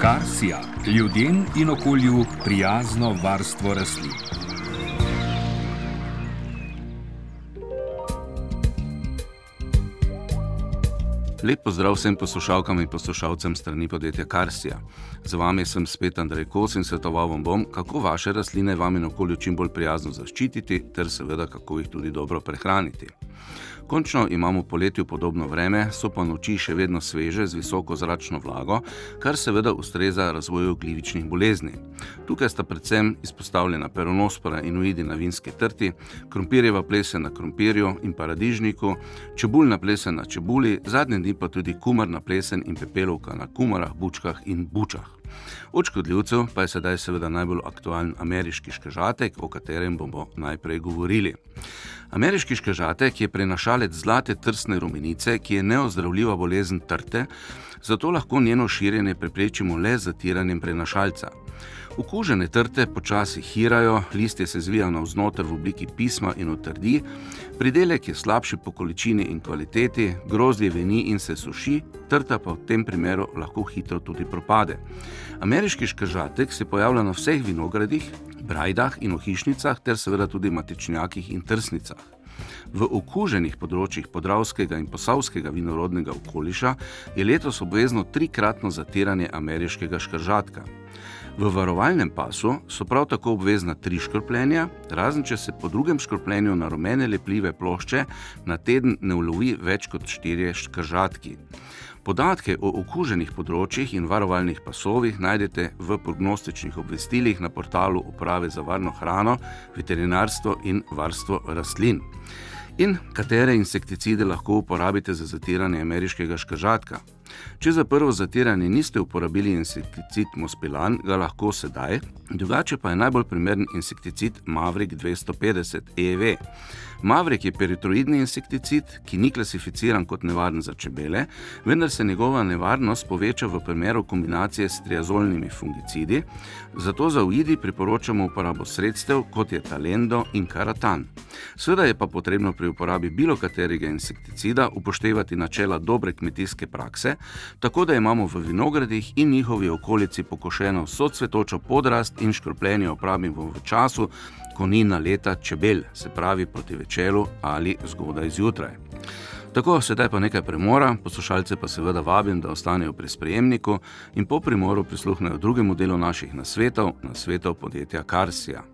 Karsija, ljudem in okolju prijazno varstvo rastlin. Lep pozdrav vsem poslušalkam in poslušalcem strani podjetja Karsija. Z vami sem spet Andrej Kos in svetoval vam bom, kako vaše rastline vam in okolju čim bolj prijazno zaščititi, ter seveda kako jih tudi dobro prehraniti. Končno imamo poletju podobno vreme, so pa noči še vedno sveže z visoko zračno vlago, kar seveda ustreza razvoju glivičnih bolezni. Tukaj sta predvsem izpostavljena peronospora in uidi na vinski trti, krompirjeva plesen na krompirju in paradižniku, čebulna plesen na čebuli, zadnje dni pa tudi kumarna plesen in pepelovka na kumarah, bučkah in bučah. Od škodljivcev pa je sedaj seveda najbolj aktualen ameriški škežatek, o katerem bomo najprej govorili. Ameriški škežatek je prenašalec zlate trsne rumenice, ki je neozdravljiva bolezen trte, zato lahko njeno širjenje preprečimo le z zatiranjem prenašalca. Okužene trte počasi hirajo, listje se zvijajo navznoter v obliki pisma in utrdi, pridelek je slabši po količini in kvaliteti, grozdje veni in se suši, trta pa v tem primeru lahko hitro tudi propade. Ameriški škežatek se pojavlja na vseh vinogradih, brajdah in ohišnicah ter seveda tudi matičnjakih in trsnicah. V okuženih področjih podravskega in posavskega vinorodnega okoliša je letos obvezno 3-kratno zatiranje ameriškega škežatka. V varovalnem pasu so prav tako obvezna 3 škropljenja, razen če se po drugem škropljenju na rumene lepljive plošče na teden ne ulovi več kot 4 škežatki. Podatke o okuženih področjih in varovalnih pasovih najdete v prognostičnih obvestilih na portalu Uprave za varno hrano, veterinarstvo in varstvo rastlin. In katere insekticide lahko uporabite za zatiranje ameriškega škežatka? Če za prvo zatiranje niste uporabili insekticid Mospilan, ga lahko sedaj, drugače pa je najbolj primeren insekticid Maverick 250 EV. Maverick je peritroidni insekticid, ki ni klasificiran kot nevaren za čebele, vendar se njegova nevarnost poveča v primeru kombinacije s triazolnimi fungicidi, zato za uidi priporočamo uporabo sredstev, kot je Talendo in Karatan. Seveda je pa potrebno pri uporabi bilo katerega insekticida upoštevati načela dobre kmetijske prakse, tako da imamo v vinogradih in njihovi okolici pokošeno vso cvetočo podrast in škropljenje opravimo v času, ko ni naleta čebel, se pravi proti večeru ali zgodaj zjutraj. Tako, sedaj pa nekaj premora, poslušalce pa seveda vabim, da ostanejo pri sprejemniku in po premoru prisluhnejo drugemu delu naših nasvetov podjetja Karsija.